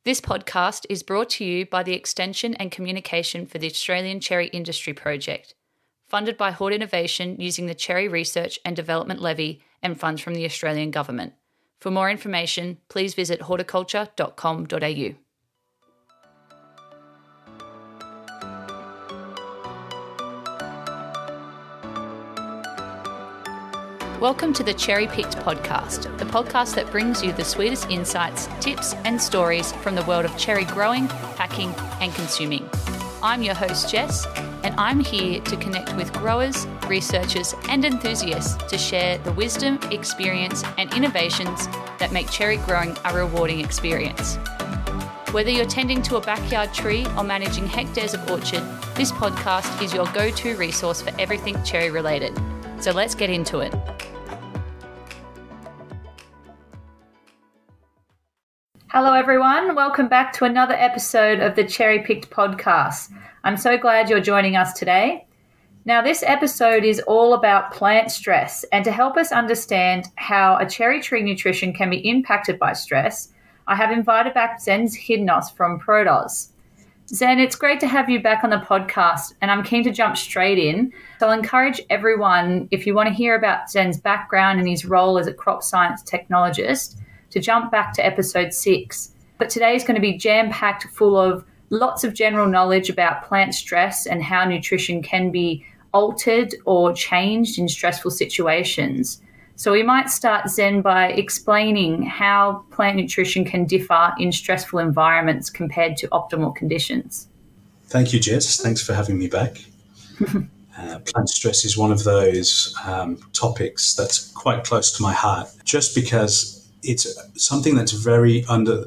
This podcast is brought to you by the Extension and Communication for the Australian Cherry Industry Project, funded by Hort Innovation using the Cherry Research and Development Levy and funds from the Australian Government. For more information, please visit horticulture.com.au. Welcome to the Cherry Picked podcast, the podcast that brings you the sweetest insights, tips and stories from the world of cherry growing, packing and consuming. I'm your host Jess, and I'm here to connect with growers, researchers and enthusiasts to share the wisdom, experience and innovations that make cherry growing a rewarding experience. Whether you're tending to a backyard tree or managing hectares of orchard, this podcast is your go-to resource for everything cherry related. So let's get into it. Hello everyone, welcome back to another episode of the Cherry Picked podcast. I'm so glad you're joining us today. Now this episode is all about plant stress, and to help us understand how a cherry tree nutrition can be impacted by stress, I have invited back Zen Hidnos from Prodos. Zen, it's great to have you back on the podcast, and I'm keen to jump straight in. So I'll encourage everyone, if you want to hear about Zen's background and his role as a crop science technologist, to jump back to episode 6. But today is going to be jam-packed full of lots of general knowledge about plant stress and how nutrition can be altered or changed in stressful situations. So we might start, Zen, by explaining how plant nutrition can differ in stressful environments compared to optimal conditions. Thank you, Jess. Thanks for having me back. Plant stress is one of those topics that's quite close to my heart, just because it's something that's very under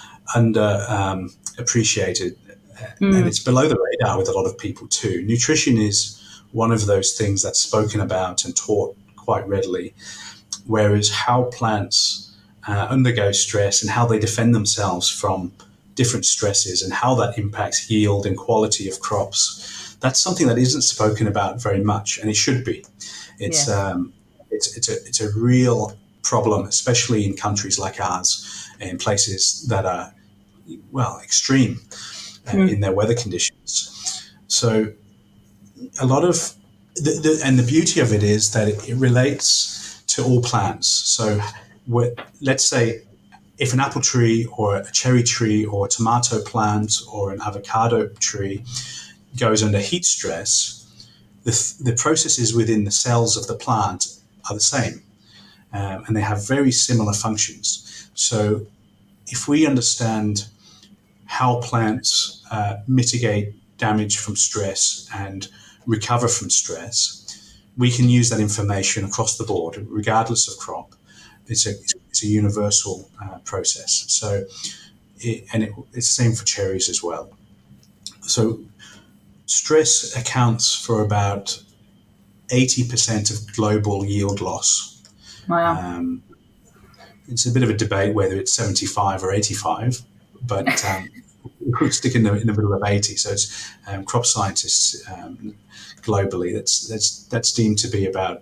appreciated, and it's below the radar with a lot of people too. Nutrition is one of those things that's spoken about and taught quite readily, whereas how plants undergo stress and how they defend themselves from different stresses and how that impacts yield and quality of crops, that's something that isn't spoken about very much, and it should be. It's a real problem, especially in countries like ours, and places that are, extreme in their weather conditions. So a lot of the beauty of it is that it relates to all plants. So let's say if an apple tree or a cherry tree or a tomato plant or an avocado tree goes under heat stress, the processes within the cells of the plant are the same. And they have very similar functions. So if we understand how plants mitigate damage from stress and recover from stress, we can use that information across the board, regardless of crop. It's a universal process. So, it's the same for cherries as well. So stress accounts for about 80% of global yield loss. Wow. It's a bit of a debate whether it's 75 or 85, but we stick in the middle of 80. So it's crop scientists globally that's deemed to be about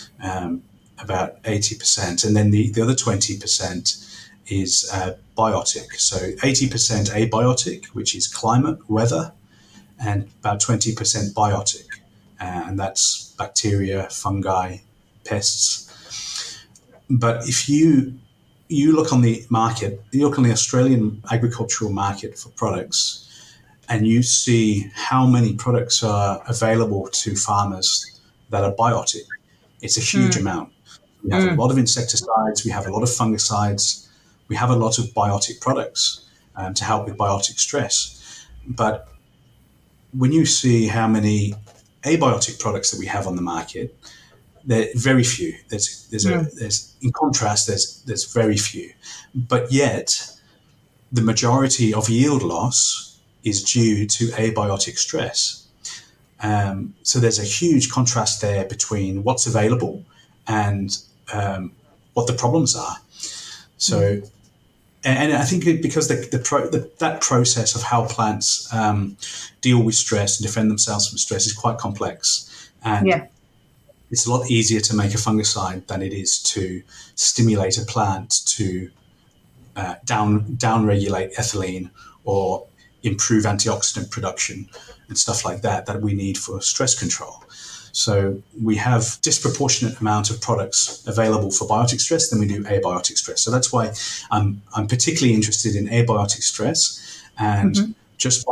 80%, and then the other 20% is biotic. So 80% abiotic, which is climate, weather, and about 20% biotic, and that's bacteria, fungi, pests. But if you look on the market, you look on the Australian agricultural market for products, and you see how many products are available to farmers that are biotic, it's a huge amount. We have a lot of insecticides, we have a lot of fungicides, we have a lot of biotic products to help with biotic stress. But when you see how many abiotic products that we have on the market, there are very few. In contrast, there's very few, but yet the majority of yield loss is due to abiotic stress. So there's a huge contrast there between what's available and what the problems are. So, and I think because that process of how plants deal with stress and defend themselves from stress is quite complex, and it's a lot easier to make a fungicide than it is to stimulate a plant to down-regulate ethylene or improve antioxidant production and stuff like that we need for stress control. So we have disproportionate amount of products available for biotic stress than we do abiotic stress. So that's why I'm particularly interested in abiotic stress, and just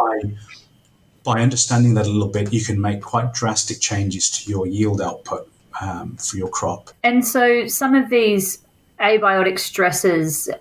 by understanding that a little bit, you can make quite drastic changes to your yield output for your crop. And so some of these abiotic stresses,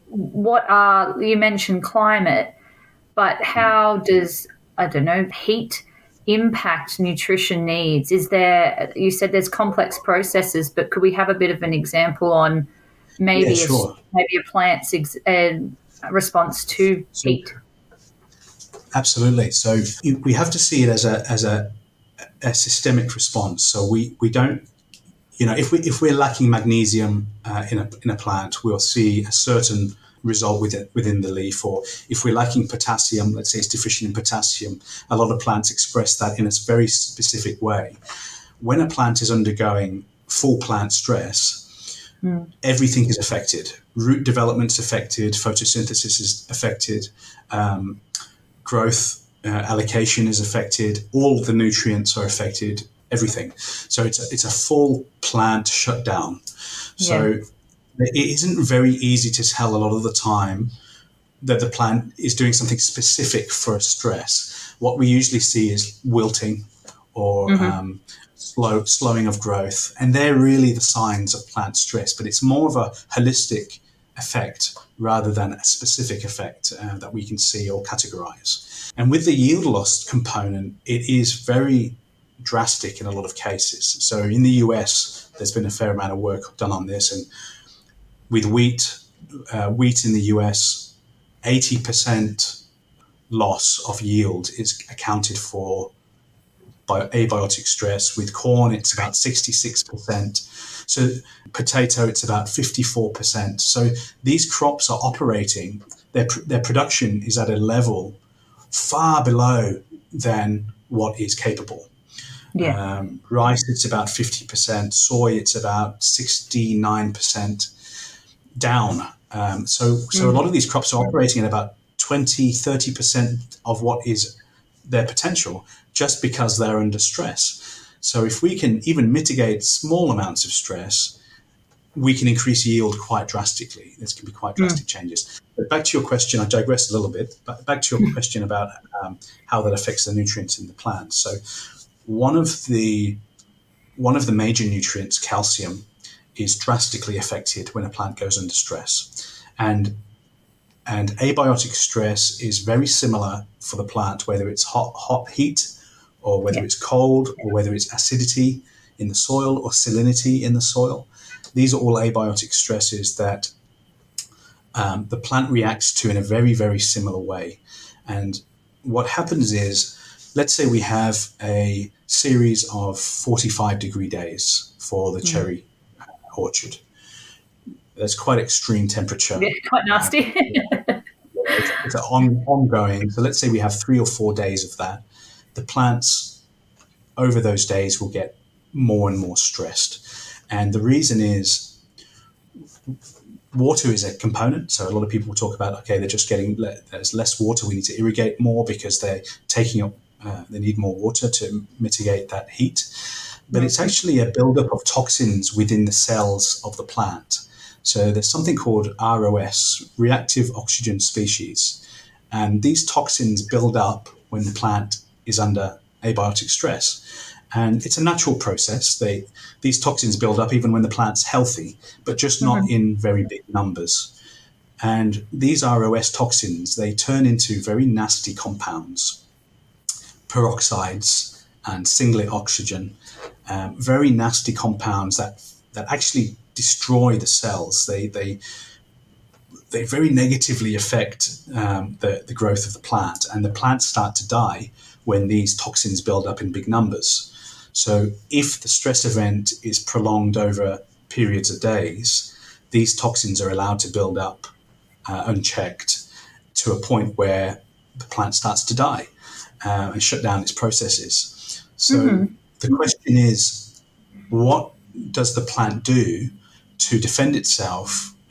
you mentioned climate, but how does, heat impact nutrition needs? You said there's complex processes, but could we have a bit of an example on maybe a plant's response to heat? Absolutely. So we have to see it as a systemic response. So we don't, if we're lacking magnesium in a plant, we'll see a certain result within the leaf. Or if we're lacking potassium, let's say it's deficient in potassium, a lot of plants express that in a very specific way. When a plant is undergoing full plant stress, everything is affected. Root development's affected, photosynthesis is affected, growth allocation is affected, all the nutrients are affected, everything. So it's a full plant shutdown. So it isn't very easy to tell a lot of the time that the plant is doing something specific for a stress. What we usually see is wilting or slowing of growth, and they're really the signs of plant stress, but it's more of a holistic effect rather than a specific effect that we can see or categorize. And with the yield loss component, it is very drastic in a lot of cases. So in the US, there's been a fair amount of work done on this, and with wheat in the US, 80% loss of yield is accounted for by abiotic stress. With corn, it's about 66%. So potato, it's about 54%. So these crops are operating, their production is at a level far below than what is capable. Rice, it's about 50%. Soy, it's about 69% down. So a lot of these crops are operating at about 20-30% of what is their potential, just because they're under stress. So if we can even mitigate small amounts of stress, we can increase yield quite drastically. This can be quite drastic changes. But back to your question, I digressed a little bit, but back to your question about how that affects the nutrients in the plant. So one of the major nutrients, calcium, is drastically affected when a plant goes under stress. And abiotic stress is very similar for the plant, whether it's hot heat, or whether it's cold, or whether it's acidity in the soil or salinity in the soil. These are all abiotic stresses that the plant reacts to in a very, very similar way. And what happens is, let's say we have a series of 45-degree days for the cherry orchard. That's quite extreme temperature. Yeah, quite nasty. It's ongoing. So let's say we have 3 or 4 days of that. The plants over those days will get more and more stressed. And the reason is water is a component. So a lot of people talk about, okay, there's less water. We need to irrigate more because they're taking up, they need more water to mitigate that heat. But it's actually a buildup of toxins within the cells of the plant. So there's something called ROS, reactive oxygen species. And these toxins build up when the plant is under abiotic stress. And it's a natural process. These toxins build up even when the plant's healthy, but just not in very big numbers. And these ROS toxins, they turn into very nasty compounds, peroxides and singlet oxygen, very nasty compounds that actually destroy the cells. They very negatively affect the growth of the plant, and the plants start to die when these toxins build up in big numbers. So if the stress event is prolonged over periods of days, these toxins are allowed to build up unchecked to a point where the plant starts to die and shut down its processes. So the question is, what does the plant do to defend itself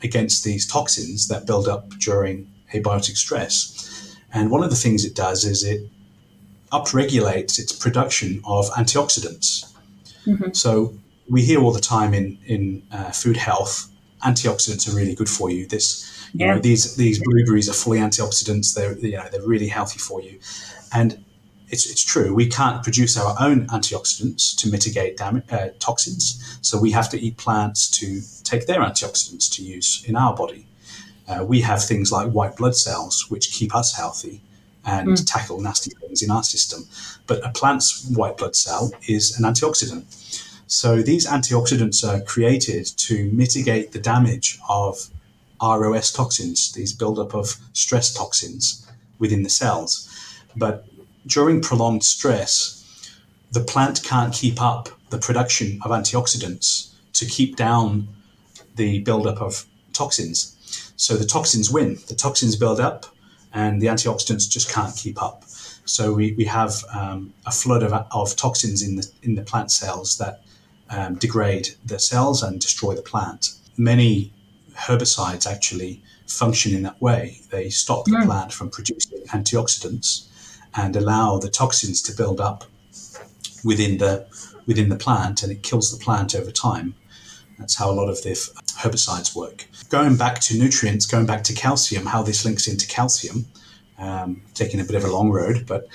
against these toxins that build up during abiotic stress. And one of the things it does is it upregulates its production of antioxidants. So we hear all the time in food health, antioxidants are really good for you. You know, these blueberries are fully antioxidants. They're really healthy for you, and it's true. We can't produce our own antioxidants to mitigate toxins, so we have to eat plants to take their antioxidants to use in our body. We have things like white blood cells, which keep us healthy and tackle nasty things in our system. But a plant's white blood cell is an antioxidant. So these antioxidants are created to mitigate the damage of ROS toxins, these buildup of stress toxins within the cells. But during prolonged stress, the plant can't keep up the production of antioxidants to keep down the buildup of toxins. So the toxins win. The toxins build up, and the antioxidants just can't keep up. So we have a flood of toxins in the plant cells that degrade the cells and destroy the plant. Many herbicides actually function in that way. They stop the plant from producing antioxidants and allow the toxins to build up within the plant, and it kills the plant over time. That's how a lot of the herbicides work. Going back to nutrients, going back to calcium, how this links into calcium, taking a bit of a long road, but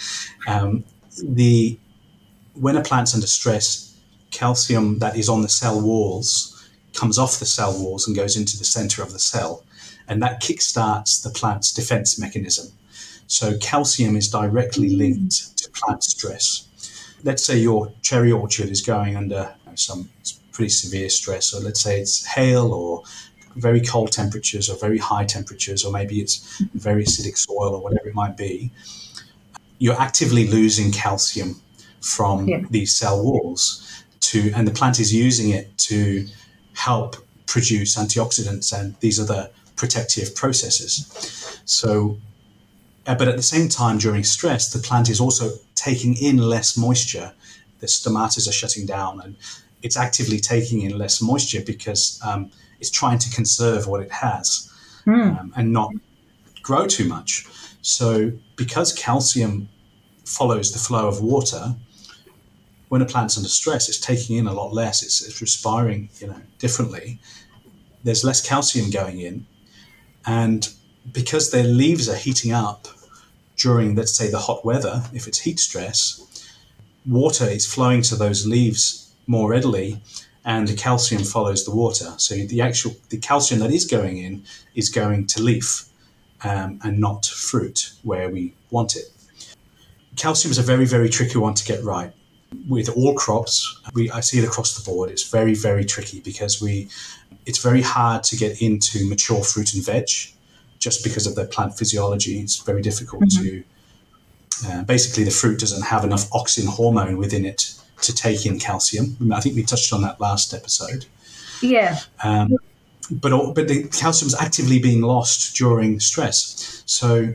when a plant's under stress, calcium that is on the cell walls comes off the cell walls and goes into the center of the cell, and that kickstarts the plant's defense mechanism. So calcium is directly linked to plant stress. Let's say your cherry orchard is going under some pretty severe stress, or let's say it's hail or very cold temperatures or very high temperatures, or maybe it's very acidic soil or whatever it might be. You're actively losing calcium from these cell walls and the plant is using it to help produce antioxidants and these other protective processes. So, but at the same time, during stress, the plant is also taking in less moisture. The stomatas are shutting down, and it's actively taking in less moisture because it's trying to conserve what it has and not grow too much. So because calcium follows the flow of water, when a plant's under stress, it's taking in a lot less. It's respiring, differently. There's less calcium going in, and because their leaves are heating up during, let's say, the hot weather, if it's heat stress, water is flowing to those leaves more readily, and the calcium follows the water. So the calcium that is going to leaf and not fruit where we want it. Calcium is a very, very tricky one to get right. With all crops, I see it across the board. It's very, very tricky because it's very hard to get into mature fruit and veg just because of their plant physiology. It's very difficult to, basically the fruit doesn't have enough auxin hormone within it to take in calcium. I think we touched on that last episode. Yeah. But the calcium is actively being lost during stress. So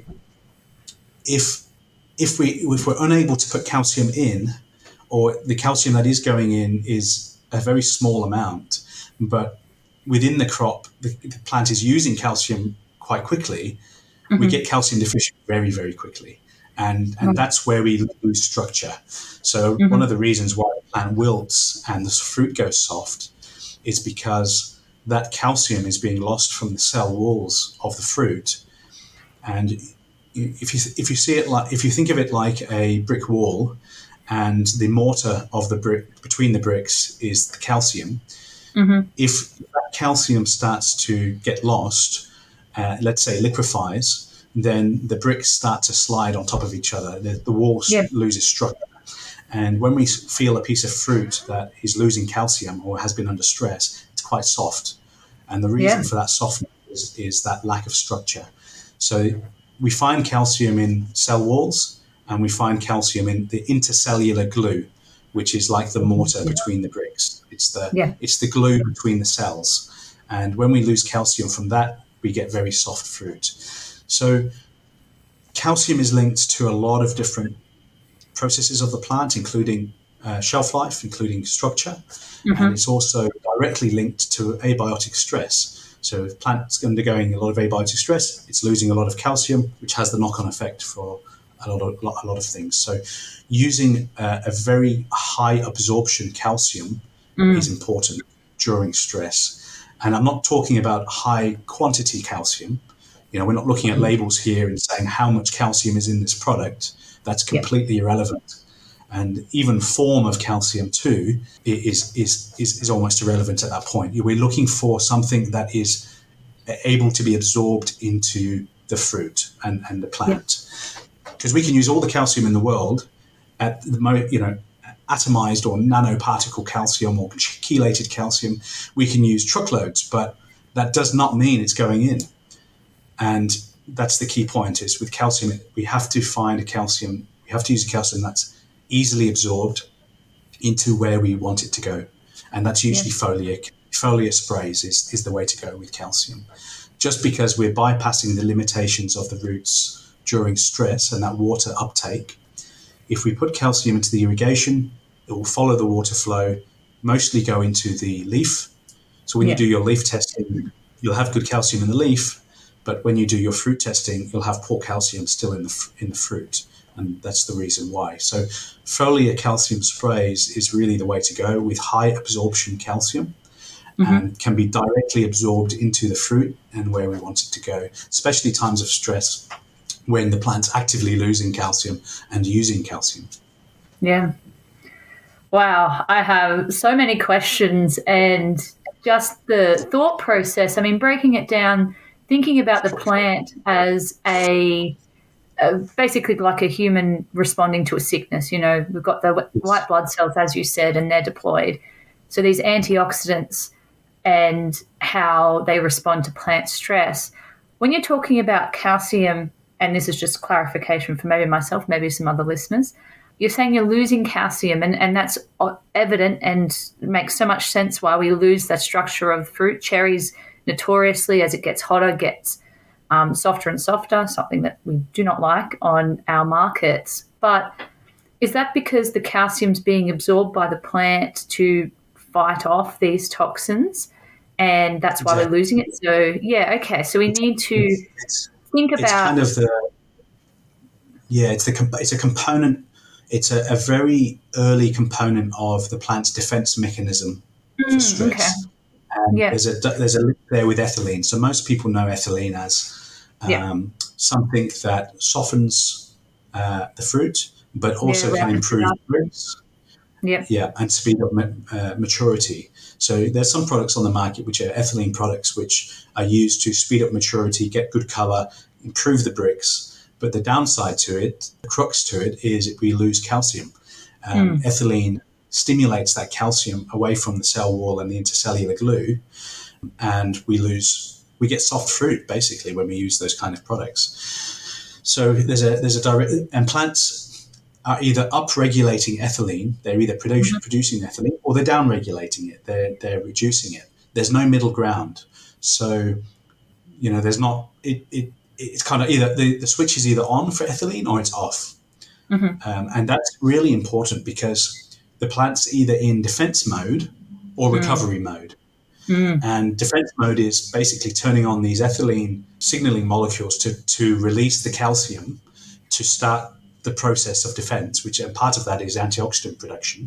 if we're unable to put calcium in, or the calcium that is going in is a very small amount, but within the crop, the plant is using calcium quite quickly, we get calcium deficient very, very quickly. And that's where we lose structure. So one of the reasons why the plant wilts and the fruit goes soft is because that calcium is being lost from the cell walls of the fruit. And if you see it if you think of it like a brick wall, and the mortar of the brick between the bricks is the calcium. If that calcium starts to get lost, let's say liquefies, then the bricks start to slide on top of each other. The wall loses structure. And when we feel a piece of fruit that is losing calcium or has been under stress, it's quite soft. And the reason for that softness is that lack of structure. So we find calcium in cell walls, and we find calcium in the intercellular glue, which is like the mortar between the bricks. It's the glue between the cells. And when we lose calcium from that, we get very soft fruit. So calcium is linked to a lot of different processes of the plant, including shelf life, including structure. And it's also directly linked to abiotic stress. So if plant's undergoing a lot of abiotic stress, it's losing a lot of calcium, which has the knock-on effect for a lot of things. So using a very high absorption calcium is important during stress. And I'm not talking about high quantity calcium. We're not looking at labels here and saying how much calcium is in this product. That's completely irrelevant. And even form of calcium too is almost irrelevant at that point. We're looking for something that is able to be absorbed into the fruit and the plant. Because we can use all the calcium in the world at the atomized or nanoparticle calcium or chelated calcium. We can use truckloads, but that does not mean it's going in. And that's the key point is with calcium, we have to find a calcium. We have to use a calcium that's easily absorbed into where we want it to go. And that's usually foliar. Foliar sprays is the way to go with calcium. Just because we're bypassing the limitations of the roots during stress and that water uptake, if we put calcium into the irrigation, it will follow the water flow, mostly go into the leaf. So when you do your leaf testing, you'll have good calcium in the leaf, but when you do your fruit testing, you'll have poor calcium still in the fruit. And that's the reason why. So foliar calcium sprays is really the way to go with high absorption calcium and can be directly absorbed into the fruit and where we want it to go, especially times of stress when the plant's actively losing calcium and using calcium. Yeah. Wow. I have so many questions and just the thought process. I mean, breaking it down, thinking about the plant as basically like a human responding to a sickness. We've got the white blood cells, as you said, and they're deployed. So these antioxidants and how they respond to plant stress. When you're talking about calcium, and this is just clarification for maybe myself, maybe some other listeners, you're saying you're losing calcium, and that's evident and makes so much sense why we lose that structure of fruit. Cherries, notoriously, as it gets hotter, gets softer and softer, something that we do not like on our markets. But is that because the calcium's being absorbed by the plant to fight off these toxins, and that's why we're losing it? So, okay. So we need to think about... It's kind of it's a component. It's a very early component of the plant's defense mechanism for stress. Okay. And there's a link there with ethylene. So most people know ethylene as something that softens the fruit, but also can improve grapes. And speed up maturity. So there's some products on the market which are ethylene products which are used to speed up maturity, get good color, improve the bricks. But the downside to it, the crux to it, is we lose calcium. Ethylene stimulates that calcium away from the cell wall and the intercellular glue, and we get soft fruit basically when we use those kind of products. So there's a direct, and plants are either upregulating ethylene, they're either producing ethylene, or they're downregulating it, they're reducing it. There's no middle ground. So, there's not, it's kind of either the switch is either on for ethylene or it's off. And that's really important because the plant's either in defense mode or recovery mode. And defense mode is basically turning on these ethylene signaling molecules to release the calcium to start the process of defense, which part of that is antioxidant production.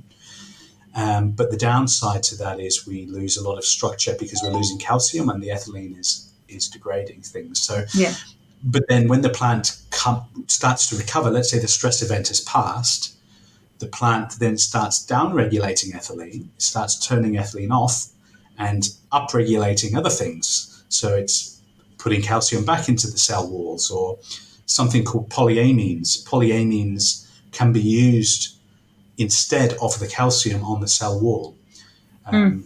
But the downside to that is we lose a lot of structure because we're losing calcium and the ethylene is degrading things. So, but then when the plant starts to recover, let's say the stress event has passed, the plant then starts downregulating ethylene, starts turning ethylene off and upregulating other things. So it's putting calcium back into the cell walls, or something called polyamines. Polyamines can be used instead of the calcium on the cell wall. I'm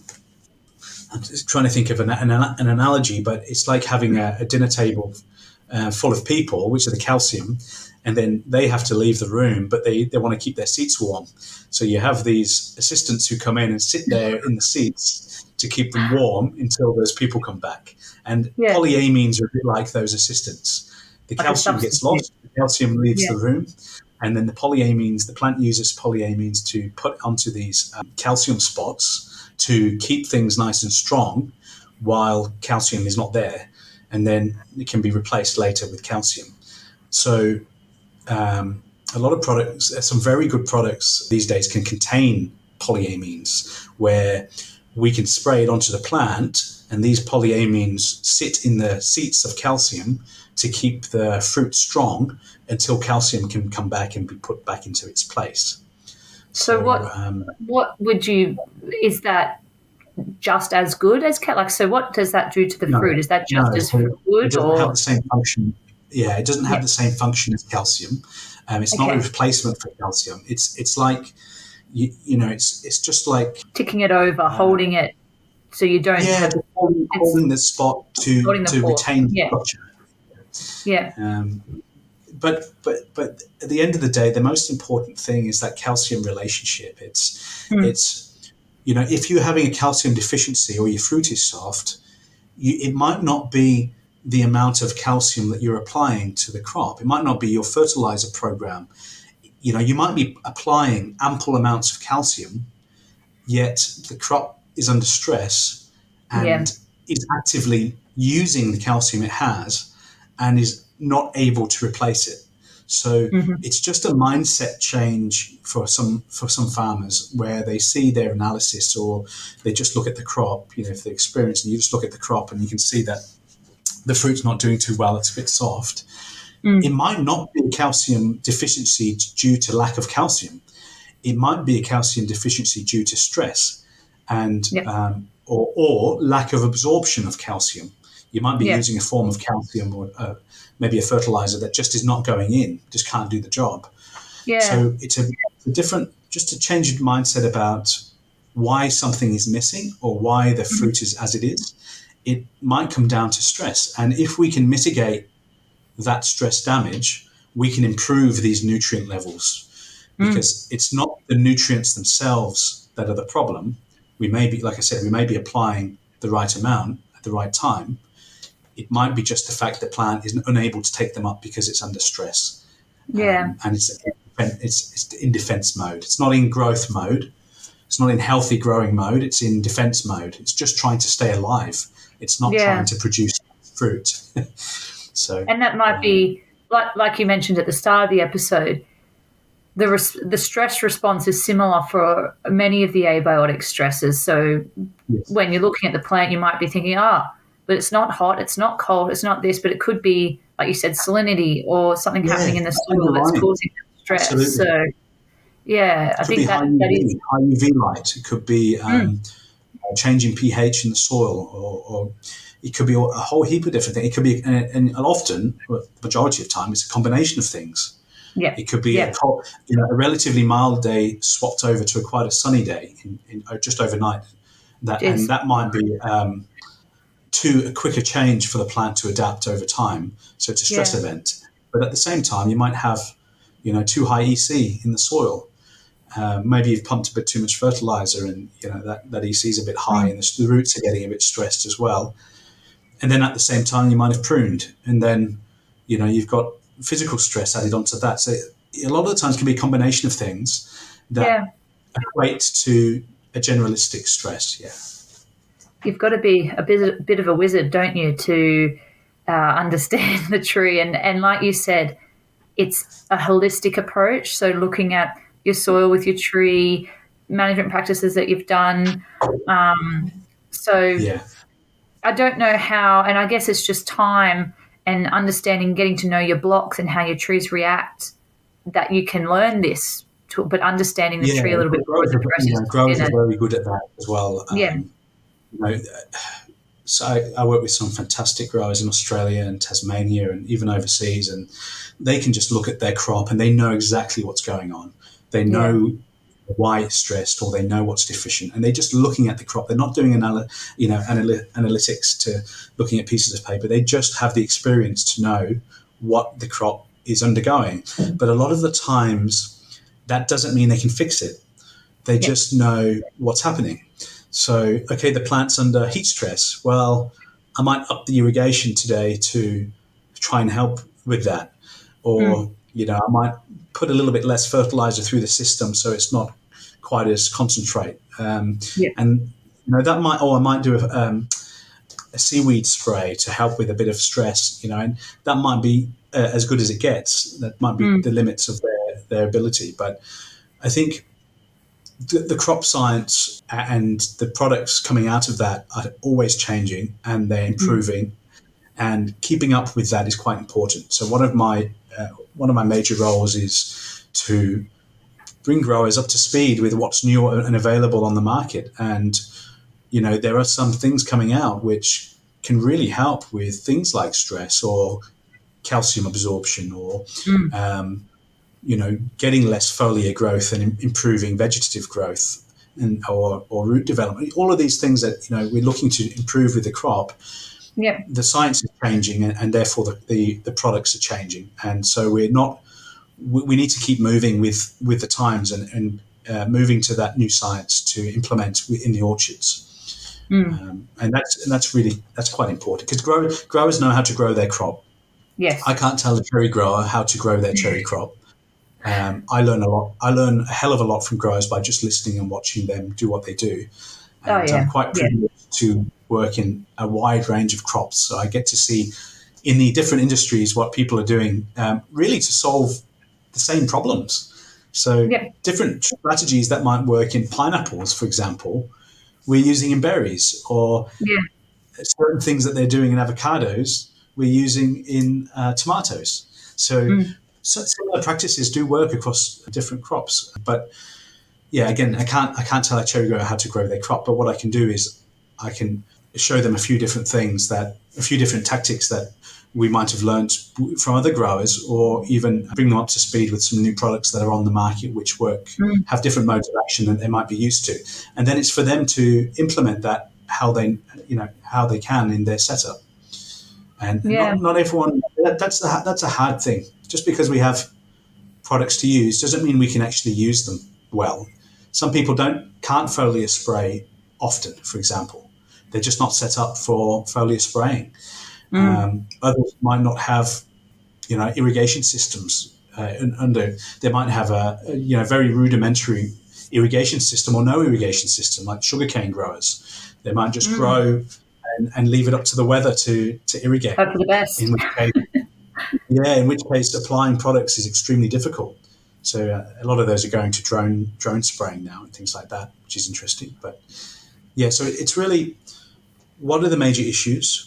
just trying to think of an analogy, but it's like having a dinner table full of people, which are the calcium, and then they have to leave the room, but they want to keep their seats warm. So you have these assistants who come in and sit there in the seats to keep them warm until those people come back. And polyamines are a bit like those assistants. The calcium gets lost, the calcium leaves the room, and then the plant uses polyamines to put onto these calcium spots to keep things nice and strong while calcium is not there, and then it can be replaced later with calcium. So a lot of products, some very good products these days can contain polyamines, where we can spray it onto the plant, and these polyamines sit in the seats of calcium to keep the fruit strong until calcium can come back and be put back into its place. So what would you, is that just as good as so what does that do to the fruit? Is that just as good? It doesn't have the same function. Yeah, it doesn't have the same function as calcium. It's not a replacement for calcium. It's like, it's just like ticking it over, holding it so you don't have holding the spot to retain the structure. Yeah. But at the end of the day, the most important thing is that calcium relationship. It's if you're having a calcium deficiency or your fruit is soft, it might not be the amount of calcium that you're applying to the crop. It might not be your fertilizer program. You might be applying ample amounts of calcium, yet the crop is under stress and is actively using the calcium it has and is not able to replace it. So it's just a mindset change for some farmers, where they see their analysis, or they just look at the crop. If they're experienced, and you just look at the crop and you can see that the fruit's not doing too well, it's a bit soft. It might not be a calcium deficiency due to lack of calcium. It might be a calcium deficiency due to stress and or lack of absorption of calcium. You might be using a form of calcium or maybe a fertilizer that just is not going in, just can't do the job. Yeah. So it's a different, just to change your mindset about why something is missing or why the fruit is as it is. It might come down to stress. And if we can mitigate that stress damage, we can improve these nutrient levels, because it's not the nutrients themselves that are the problem. We may be, like I said, we may be applying the right amount at the right time. It might be just the fact the plant is unable to take them up because it's under stress. Yeah. And it's in defense mode. It's not in growth mode. It's not in healthy growing mode. It's in defense mode. It's just trying to stay alive. It's not trying to produce fruit. And that might be, like you mentioned at the start of the episode, the stress response is similar for many of the abiotic stresses. So when you're looking at the plant, you might be thinking, but it's not hot, it's not cold, it's not this, but it could be, like you said, salinity or something happening in the soil that's causing stress. Absolutely. So, I think that is high UV light. It could be changing pH in the soil, or it could be a whole heap of different things. It could be, and often, the majority of the time, it's a combination of things. Yeah. It could be a relatively mild day swapped over to quite a sunny day in just overnight. And that might be a quicker change for the plant to adapt over time. So it's a stress event. But at the same time, you might have, too high EC in the soil. Maybe you've pumped a bit too much fertilizer, and that EC is a bit high, and the roots are getting a bit stressed as well. And then at the same time, you might have pruned, and then you've got physical stress added onto that. So a lot of the times it can be a combination of things that equate to a generalistic stress. Yeah. You've got to be a bit of a wizard, don't you, to understand the tree. And like you said, it's a holistic approach. So looking at your soil with your tree, management practices that you've done. I don't know how, and I guess it's just time and understanding, getting to know your blocks and how your trees react, that you can learn this, but understanding the tree a little bit more. Growers are very good at that as well. So I work with some fantastic growers in Australia and Tasmania and even overseas, and they can just look at their crop and they know exactly what's going on. They know why it's stressed, or they know what's deficient, and they're just looking at the crop. They're not doing analytics to looking at pieces of paper. They just have the experience to know what the crop is undergoing. But a lot of the times that doesn't mean they can fix it. They just know what's happening. So, okay, the plant's under heat stress. Well, I might up the irrigation today to try and help with that. Or, I might put a little bit less fertilizer through the system so it's not quite as concentrate. And, that might, or I might do a seaweed spray to help with a bit of stress, and that might be as good as it gets. That might be the limits of their ability. But I think the crop science and the products coming out of that are always changing, and they're improving, and keeping up with that is quite important. So one of my major roles is to bring growers up to speed with what's new and available on the market. And, there are some things coming out which can really help with things like stress or calcium absorption or, getting less foliar growth and improving vegetative growth or root development. All of these things that, we're looking to improve with the crop. Yep. The science is changing, and therefore the products are changing. And so we need to keep moving with the times and moving to that new science to implement in the orchards. And that's quite important, because growers know how to grow their crop. Yes. I can't tell a cherry grower how to grow their cherry crop. I learn a lot. I learn a hell of a lot from growers by just listening and watching them do what they do. And I'm quite privileged to work in a wide range of crops. So I get to see in the different industries what people are doing, really to solve the same problems. So different strategies that might work in pineapples, for example, we're using in berries, or certain things that they're doing in avocados, we're using in tomatoes. So similar practices do work across different crops. But again, I can't tell a cherry grower how to grow their crop. But what I can do is I can show them a few different tactics that we might have learned from other growers, or even bring them up to speed with some new products that are on the market which work, have different modes of action that they might be used to. And then it's for them to implement that how they can in their setup. And not everyone, that's a hard thing. Just because we have products to use doesn't mean we can actually use them well. Some people can't foliar spray often, for example. They're just not set up for foliar spraying. Others might not have, irrigation systems they might have a very rudimentary irrigation system or no irrigation system, like sugarcane growers. They might just grow and leave it up to the weather to irrigate. Hope for the best. In which case applying products is extremely difficult. So a lot of those are going to drone spraying now and things like that, which is interesting. But so it's really, what are the major issues?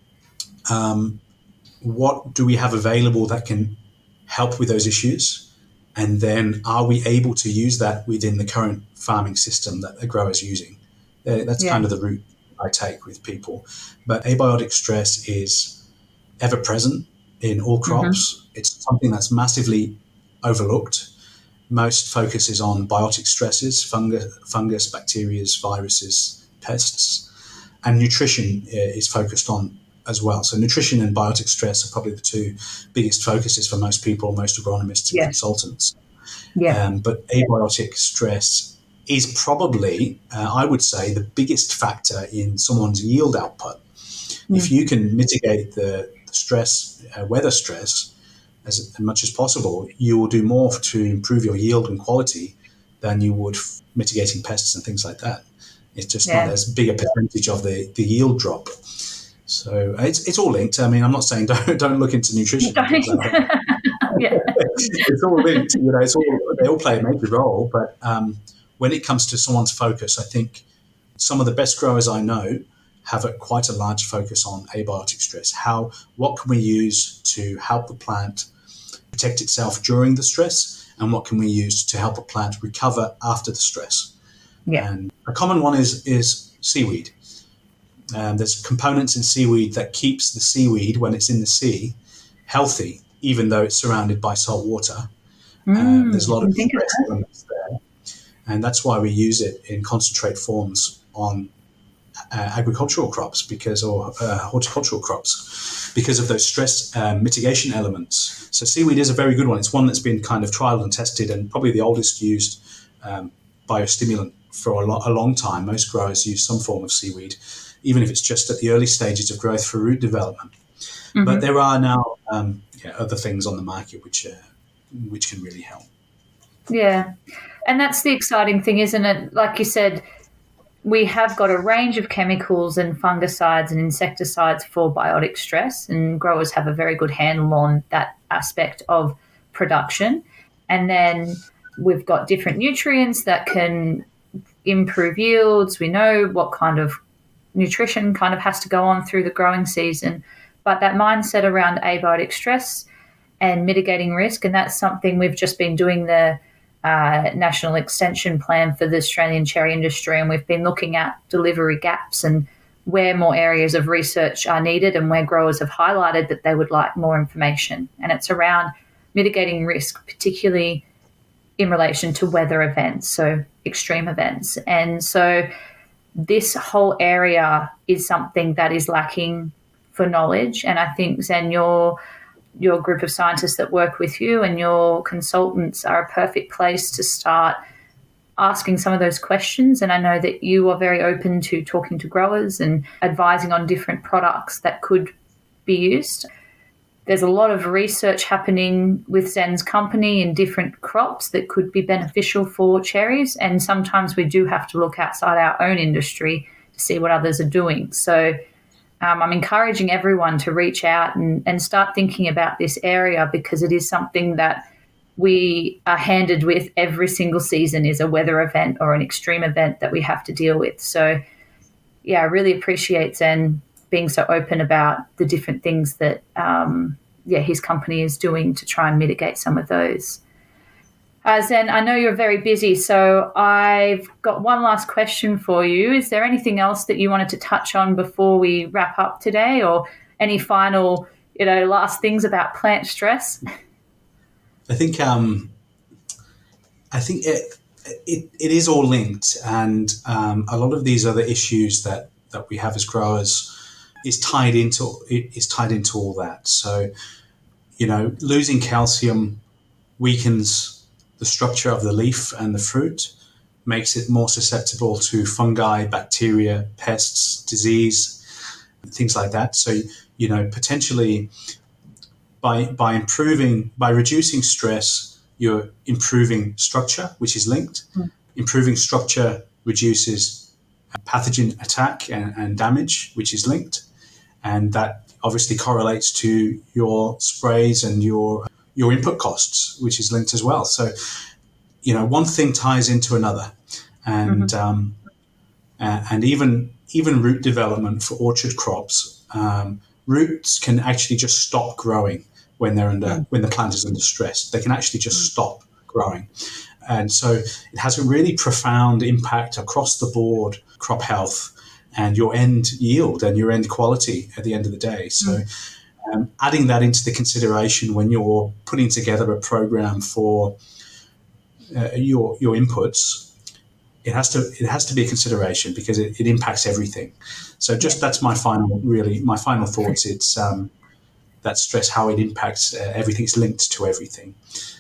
What do we have available that can help with those issues? And then are we able to use that within the current farming system that the grower's using? That's kind of the route I take with people. But abiotic stress is ever present in all crops. It's something that's massively overlooked. Most focus is on biotic stresses, fungus, bacteria, viruses, pests, and nutrition is focused on as well. So nutrition and biotic stress are probably the two biggest focuses for most people, most agronomists and consultants. But abiotic stress is probably, I would say, the biggest factor in someone's yield output. If you can mitigate the stress, weather stress, as much as possible, you will do more to improve your yield and quality than you would mitigating pests and things like that. It's just not as big a percentage of the yield drop. So it's all linked. I mean, I'm not saying don't look into nutrition. It's all linked. They all play a major role. But when it comes to someone's focus, I think some of the best growers I know have quite a large focus on abiotic stress. What can we use to help the plant protect itself during the stress, and what can we use to help a plant recover after the stress? And a common one is seaweed. There's components in seaweed that keeps the seaweed, when it's in the sea, healthy, even though it's surrounded by salt water. There's a lot of stress elements there. And that's why we use it in concentrate forms on agricultural crops or horticultural crops, because of those stress mitigation elements. So seaweed is a very good one. It's one that's been kind of trialed and tested, and probably the oldest used biostimulant for a long time. Most growers use some form of seaweed, even if it's just at the early stages of growth for root development. But there are now other things on the market which can really help. Yeah, and that's the exciting thing, isn't it? Like you said, we have got a range of chemicals and fungicides and insecticides for biotic stress, and growers have a very good handle on that aspect of production. And then we've got different nutrients that can improve yields. We know what kind of nutrition kind of has to go on through the growing season, but that mindset around abiotic stress and mitigating risk, and that's something we've just been doing the National Extension Plan for the Australian cherry industry, and we've been looking at delivery gaps and where more areas of research are needed and where growers have highlighted that they would like more information. And it's around mitigating risk, particularly in relation to weather events, so extreme events. And so this whole area is something that is lacking for knowledge. And I think, Zen, your group of scientists that work with you and your consultants are a perfect place to start asking some of those questions. And I know that you are very open to talking to growers and advising on different products that could be used. There's a lot of research happening with Zen's company in different crops that could be beneficial for cherries. And sometimes we do have to look outside our own industry to see what others are doing. So I'm encouraging everyone to reach out and start thinking about this area, because it is something that we are handed with every single season, is a weather event or an extreme event that we have to deal with. So, yeah, I really appreciate Zen being so open about the different things that, his company is doing to try and mitigate some of those. Zen, I know you're very busy, so I've got one last question for you. Is there anything else that you wanted to touch on before we wrap up today, or any final, last things about plant stress? I think it is all linked, and a lot of these other issues that we have as growers is tied into all that. So, losing calcium weakens the structure of the leaf and the fruit, makes it more susceptible to fungi, bacteria, pests, disease, things like that. So, potentially by reducing stress, you're improving structure, which is linked. Improving structure reduces pathogen attack and damage, which is linked. And that obviously correlates to your sprays and your input costs, which is linked as well. So, one thing ties into another, and and even root development for orchard crops, roots can actually just stop growing when when the plant is under stress. They can actually just stop growing, and so it has a really profound impact across the board, crop health, and your end yield and your end quality at the end of the day. So. Adding that into the consideration when you're putting together a program for your inputs, it has to be a consideration, because it impacts everything. So that's my final thoughts. It's that stress, how it impacts everything. It's linked to everything.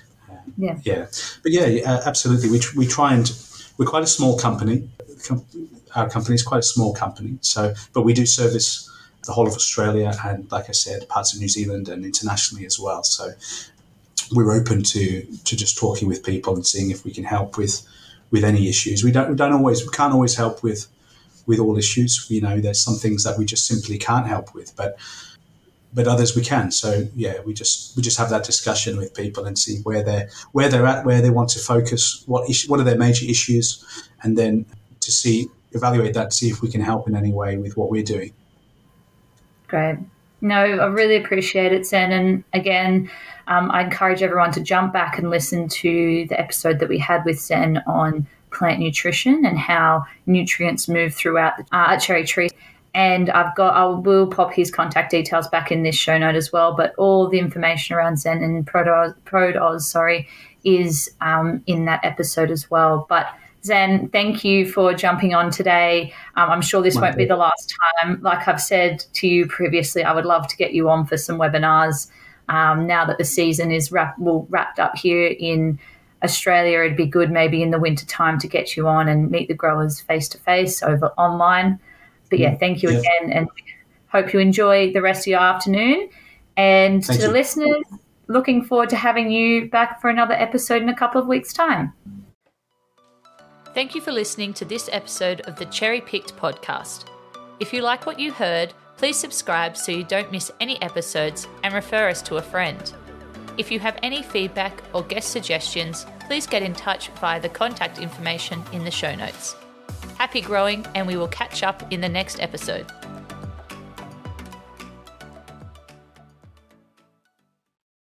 Absolutely. We try, and we're quite a small company. Our company is quite a small company. So, but we do service the whole of Australia, and like I said, parts of New Zealand and internationally as well. So we're open to just talking with people and seeing if we can help with any issues. We can't always help with all issues. There's some things that we just simply can't help with, but others we can. So we just have that discussion with people and see where they're at, where they want to focus, what are their major issues, and then evaluate that, see if we can help in any way with what we're doing. Great. No, I really appreciate it, Zen. And again, I encourage everyone to jump back and listen to the episode that we had with Zen on plant nutrition and how nutrients move throughout a cherry tree. And I will pop his contact details back in this show note as well. But all the information around Zen and ProDoz, is in that episode as well. But Zen, thank you for jumping on today. I'm sure this won't be the last time. Like I've said to you previously, I would love to get you on for some webinars. Now that the season is wrapped up here in Australia, it'd be good maybe in the winter time to get you on and meet the growers face-to-face over online. But thank you again, and hope you enjoy the rest of your afternoon. And to the listeners, looking forward to having you back for another episode in a couple of weeks' time. Thank you for listening to this episode of the Cherry Picked podcast. If you like what you heard, please subscribe so you don't miss any episodes and refer us to a friend. If you have any feedback or guest suggestions, please get in touch via the contact information in the show notes. Happy growing, and we will catch up in the next episode.